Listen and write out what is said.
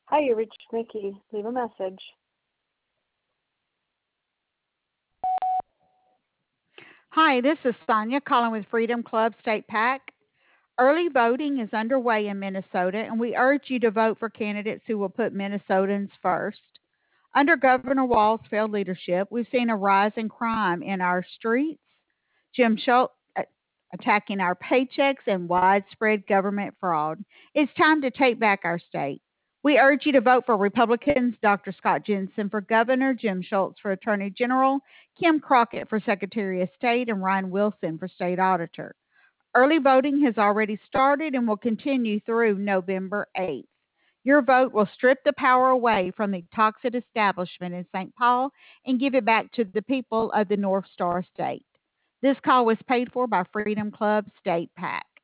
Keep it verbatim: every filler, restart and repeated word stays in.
Hi, you reached Mickey. Leave a message. Hi, this is Sonia calling with Freedom Club State PAC. Early voting is underway in Minnesota, and we urge you to vote for candidates who will put Minnesotans first. Under Governor Walz's failed leadership, we've seen a rise in crime in our streets, Jim Schultz attacking our paychecks, and widespread government fraud. It's time to take back our state. We urge you to vote for Republicans Doctor Scott Jensen for governor, Jim Schultz for attorney general, Kim Crockett for secretary of state, and Ryan Wilson for state auditor. Early voting has already started and will continue through November eighth. Your vote will strip the power away from the toxic establishment in Saint Paul and give it back to the people of the North Star State. This call was paid for by Freedom Club State PAC.